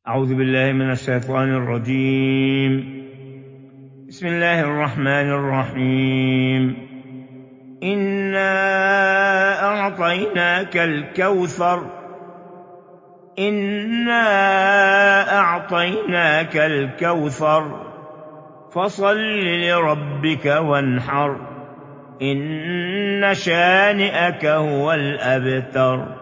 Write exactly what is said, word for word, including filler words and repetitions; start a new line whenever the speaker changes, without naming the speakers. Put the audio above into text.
أعوذ بالله من الشيطان الرجيم. بسم الله الرحمن الرحيم. إنا أعطيناك الكوثر إنا أعطيناك الكوثر فصل لربك وانحر إن شانئك هو الأبتر.